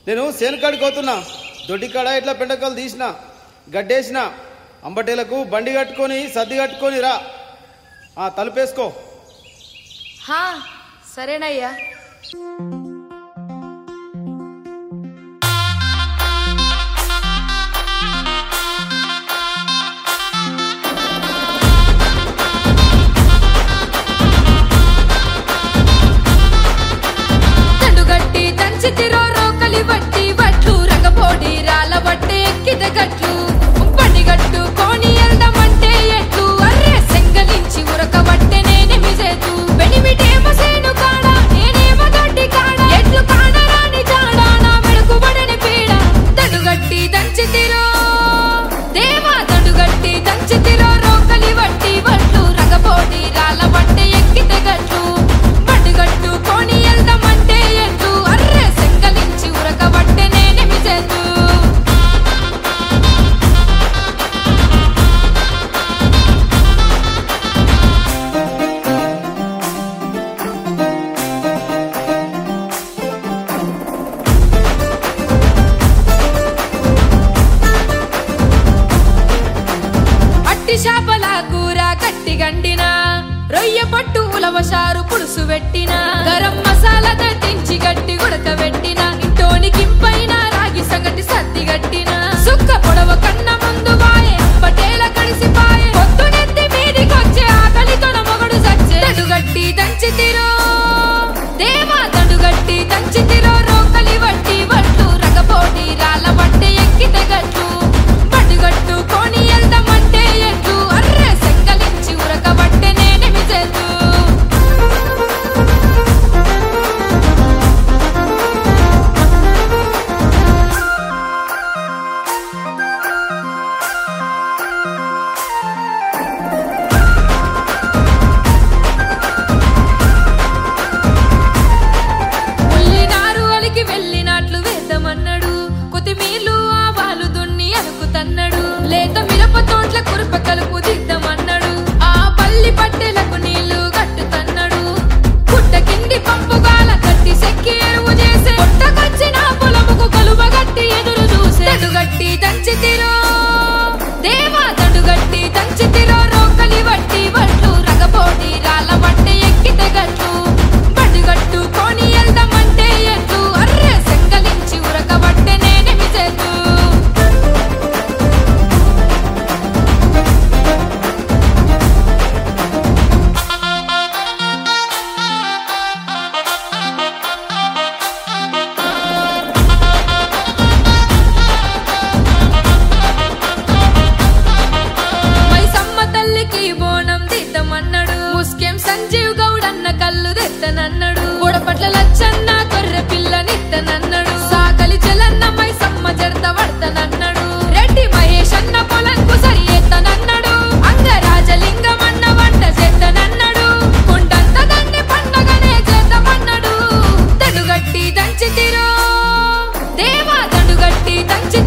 నేను సేనుకాడికి పోతున్నా. దొడ్డికాడ ఇట్లా పెండకలు తీసిన, గడ్డేసిన, అంబటేలకు బండి కట్టుకొని సర్ది కట్టుకొని రా. తలుపేసుకో. సరేనయ్యా. వట్టి వట్లు రంగపోడి రాళ్ళ వట్టే ఎక్కితే గట్లు బండి గట్టు కోని వెళ్దామంటే ఎట్లు అర్రే సెంగలించి ఉరకబట్టే నేనేమి చేతు బెనిమిటేమో సేను కాడ నేనేమో గడ్డి కాడ ఎట్లు కాడరాని జాడ నా మెడుకు బడని పీడ తడుగట్టి దంచితిరో దేవా తడుగట్టి దంచితిరో రోకలి వట్టి వట్లు రంగపోడి రాళ్ళ వట్టే ఎక్కితే గట్లు బండి గట్టు కోని వెళ్దామంటే ఎట్లు అర్రే సెంగలించి ఉరకబట్టే నేనేమి చేతు చేపల కూర కట్టి గండిన రొయ్య పట్టు ఉలవశారు పులుసు పెట్టిన గరం మసాలా దట్టించి గట్టి ఉడకబెట్టిన ఇంటోనికింపైన రాగి సంగటి సర్ది గట్టిన సుక్క పొడవ కన్న ముందు వాయే పటేల కడిసిపాయే పొద్దునెత్తి మీదికొచ్చే ఆకలితో మొగడు సచ్చే తడుగట్టి దంచితిరో దేవా తడుగట్టి దంచితిరో రోకలి వట్టి వట్టు రగపోటి రాళ్ళ వట్టే ఎక్కితే గట్లు బండిగట్టు కోని వెళ్దామంటే ఎట్లు అర్రే సెంగలించి ఉరకబట్టే నేనేమి చేతు ఉల్లినారు అలికి వెళ్ళినట్లు వేద్దామన్నాడు కొత్తిమీర్లు ఆవాలు దున్ని అనుకుతన్నాడు లేత మిరప తోట్ల కురుప కలుపు దిద్దామన్నాడు ఆ పల్లి పట్టెలకు నీళ్లు కట్టుతన్నాడు పుట్ట కింది పంపుగాల కట్టి సెక్కి ఎరువు చేసే పుట్టకొచ్చిన పొలముకు కలువ గట్టి ఎదురు చూసే తడుగట్టి దంచితిరో దేవా తడుగట్టి దంచితిరో రోకలి వట్టి వట్లు రగపోటి రాళ్ళ వట్టే ఎక్కితే గట్లు బండి గట్టు కోని వెళ్దామంటే ఎట్లు అర్రే సెంగలించి ఉరకబట్టే నేనేమి చేతు మైసమ్మ తల్లికి బోనం దిద్దమన్నాడు ముస్కేం సంజీవ్ గౌడన్న కళ్ళు తెత్తనన్నాడు గోడపట్ల లచ్చన్న కొర్రె పిల్లనిత్తనన్నాడు సాకలి చెలన్న మైసమ్మ జడత పడతనన్నాడు రెడ్డి మహేష్ అన్న పొలంకు సరి ఎత్తనన్నాడు అంగరాజలింగం అన్న వంట చేత్తనన్నాడు కొండంత దండి పండగనే చేద్దామన్నాడు తడుగట్టి దంచితిరో దేవా తడుగట్టి దంచి